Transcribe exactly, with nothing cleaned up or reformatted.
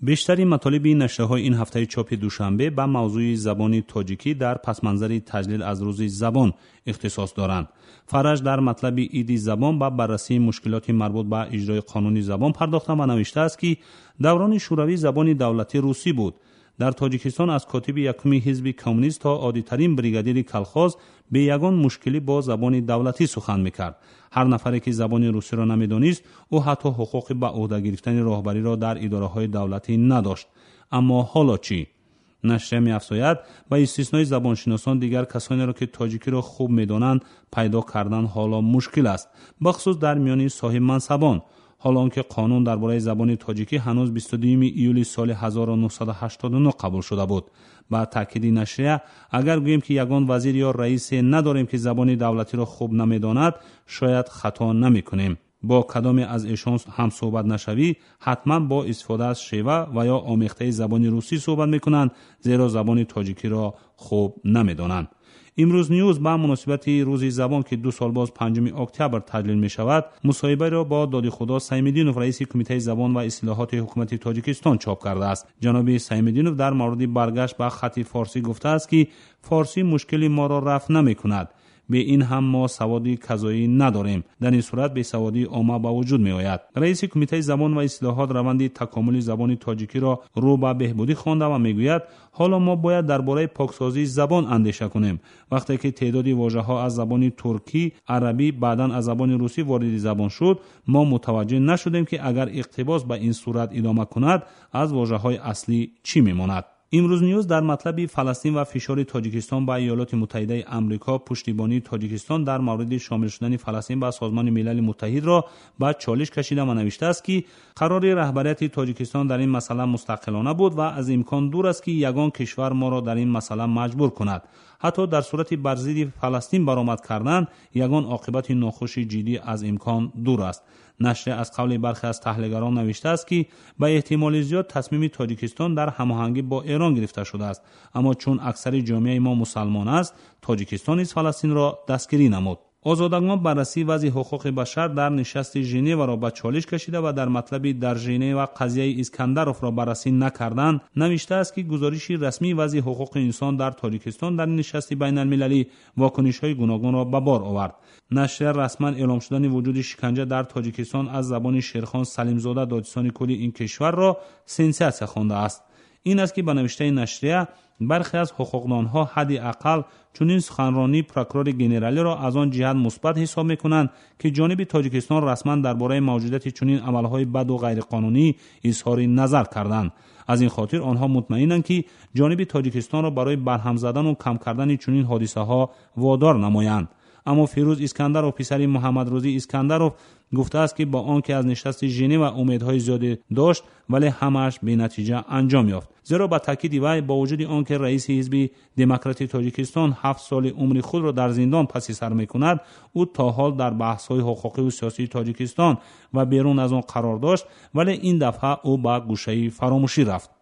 بیشتری مطالب نشریه‌های این هفته چاپ دوشنبه به موضوع زبان تاجیکی در پسمنظر تجلیل از روز زبان اختصاص دارند. فرج در مطلب عید زبان با بررسی مشکلات مربوط به اجرای قانون زبان پرداخته و نوشته است که دوران شوروی زبان دولتی روسی بود. در تاجیکستان از کاتب یکمی حزب کمونیست تا عادی‌ترین بریگادیر کلخاز به یگان مشکلی با زبان دولتی سخن می‌کرد. هر نفری که زبان روسی را نمی‌دانست، او حتی حقوق به عهده گرفتن راهبری را در اداره‌های دولتی نداشت. اما حالا چی؟ نشریه می‌افزاید با استثنای زبانشناسان دیگر کسانی را که تاجیکی را خوب می‌دانند پیدا کردن حالا مشکل است، بخصوص در میان صاحب منصبان. حالان که قانون درباره زبان تاجیکی هنوز بیست و دوم ایولی سال هزار و نهصد و هشتاد و نه قبول شده بود. با تاکید نشریه اگر گوییم که یگان وزیر یا رئیس نداریم که زبان دولتی را خوب نمی‌داند، شاید خطا نمی‌کنیم. با کدام از ایشان هم صحبت نشوی، حتما با استفاده از شیوه و یا آمیخته زبان روسی صحبت می‌کنند، زیرا زبان تاجیکی را خوب نمی‌دانند. امروز نیوز با مناسبت روز زبان که دو سال باز پنجم اکتبر تجلیل می شود، مصاحبه را با داد خدا سیمدینوف رئیس کمیته زبان و اصلاحات حکومت تاجیکستان چاپ کرده است. جناب سیمدینوف در مورد برگشت به خط فارسی گفته است که فارسی مشکلی ما را رفع نمی کند. به این هم ما سوادی کذایی نداریم. در این صورت به سوادی عامه با وجود می آید. رئیس کمیته زبان و اصلاحات روند تکامل زبان تاجیکی را رو به بهبودی خوانده و میگوید حالا ما باید درباره پاکسازی زبان اندیشه کنیم. وقتی که تعدادی واژه‌ها از زبان ترکی، عربی بعداً از زبان روسی وارد زبان شد، ما متوجه نشدیم که اگر اقتباس به این صورت ادامه کند، از واژه‌های اصلی چی میماند. امروز نیوز در مطلب فلسطین و فشار تاجیکستان به ایالات متحده آمریکا پشتیبانی تاجیکستان در مورد شامل شدن فلسطین به سازمان ملل متحد را به چالش کشیده و نوشته است که قرار رهبریت تاجیکستان در این مسئله مستقلانه بود و از امکان دور است که یگان کشور ما را در این مسئله مجبور کند. حتی در صورت بر ضد فلسطین برآمد کردن، یگان عاقبت ناخوش جدی از امکان دور است. نشریه از قول برخی از تحلیلگران نوشته است که به احتمال زیاد تصمیم تاجیکستان در هماهنگی با ایران گرفته شده است، اما چون اکثر جامعه ما مسلمان است، تاجیکستان نیز فلسطین را دستگیری نمود. آزادگان بررسی وضع حقوق بشر در نشست ژنو را به چالش کشیده و در مطلب در ژنو و قضیه اسکندروف را بررسی نکردند، نوشته است که گزارش رسمی وضع حقوق انسان در تاجیکستان در نشست بین المللی واکنش‌های گوناگون را به بار آورد. نشریه رسما اعلام شدن وجود شکنجه در تاجیکستان از زبان شیرخان سلیمزاده دادستان کلی این کشور را سنساسیون خوانده است. این است که به نوشته نشریه برخی از حقوقدانها حد اقل چنین سخنرانی پروکورور ژنرالی را از آن جهت مثبت حساب می‌کنند که جانب تاجیکستان رسما درباره موجودیت چنین عملهای بد و غیرقانونی اظهار نظر کردند. از این خاطر آنها مطمئنند که جانب تاجیکستان را برای برهم زدن و کم کردن چنین حادثه‌ها وادار نمایند. اما فیروز اسکندر و پسر محمد روزی اسکندروف گفته است که با آنکه از نشست ژنو امیدهای زیادی داشت، ولی همش به نتیجه انجام یافت. زیرا با تاکید وی با وجود آنکه رئیس حزب دموکرات تاجیکستان هفت سال عمر خود را در زندان پس سر می‌کند، او تا حال در بحث‌های حقوقی و سیاسی تاجیکستان و بیرون از آن قرار داشت، ولی این دفعه او به گوشه فراموشی رفت.